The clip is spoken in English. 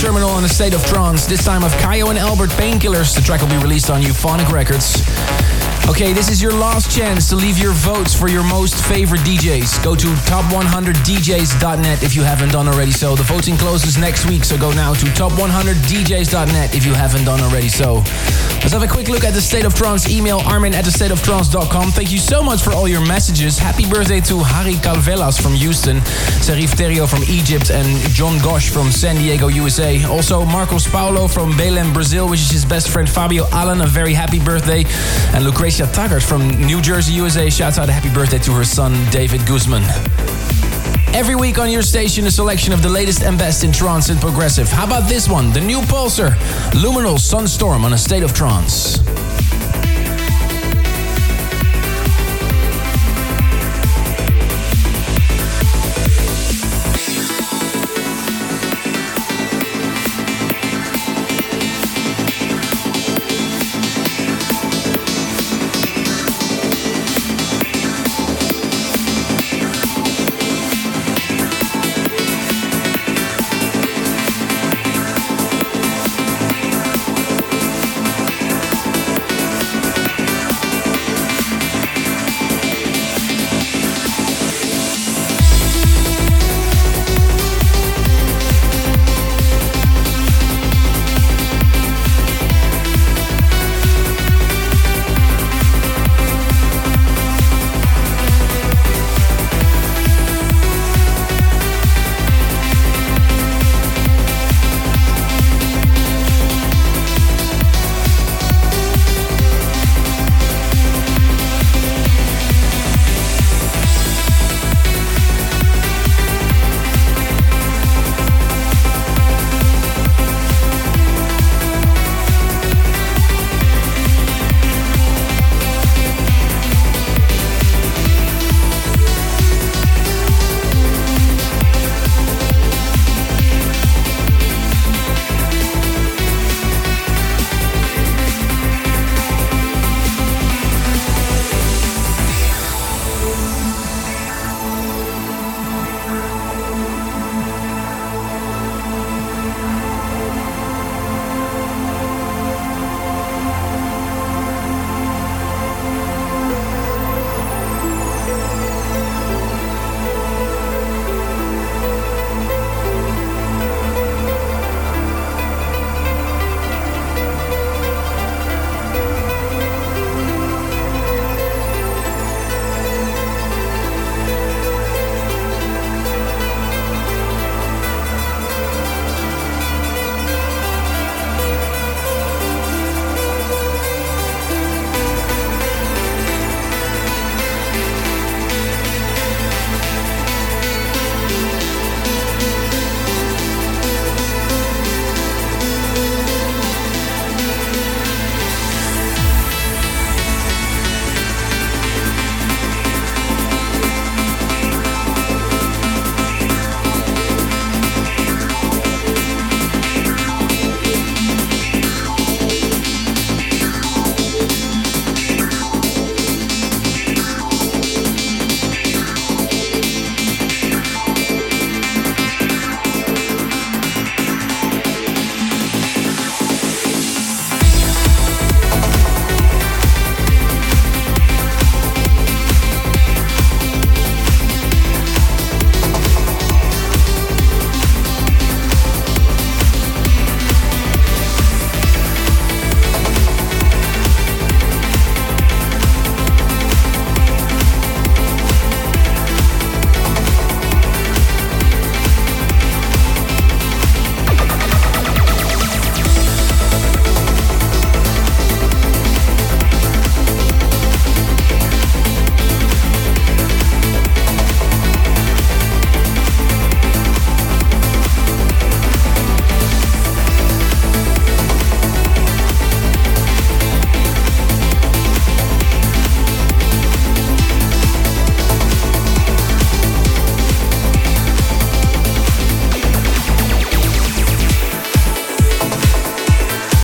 Terminal on A State of Trance, this time of Kayo and Albert Painkillers. The track will be released on Euphonic Records. Okay, this is your last chance to leave your votes for your most favorite DJs. Go to top100djs.net if you haven't done already so. The voting closes next week, so go now to top100djs.net if you haven't done already so. Let's have a quick look at the State of Trance email, armin@thestateoftrance.com. Thank you so much for all your messages. Happy birthday to Harry Calvelas from Houston, Serif Terrio from Egypt, and John Gosh from San Diego, USA. Also, Marcos Paulo from Belém, Brazil, wishes his best friend Fabio Allen a very happy birthday. And Lucretia Taggart from New Jersey, USA, shouts out a happy birthday to her son, David Guzman. Every week on your station, a selection of the latest and best in trance and progressive. How about this one? The new Pulsar, Luminal Sunstorm on A State of Trance.